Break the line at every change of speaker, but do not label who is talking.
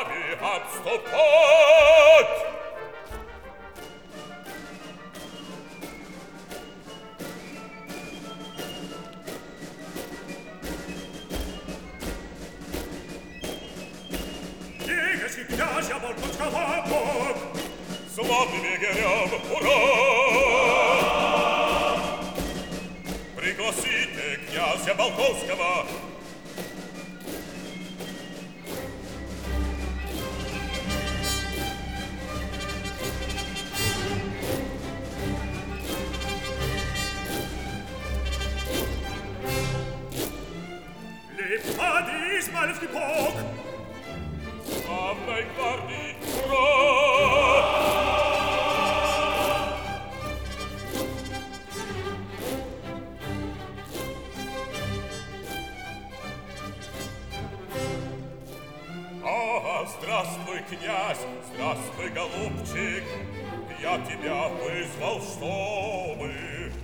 вами отступать.
Двигайся, князь, я волк колобок.
Славным егерям, ура! Пригласите князя Болковского.
Левади, Измайловский полк.
Славной гвардии, ура! Здравствуй, князь, здравствуй, голубчик, я тебя вызвал, чтобы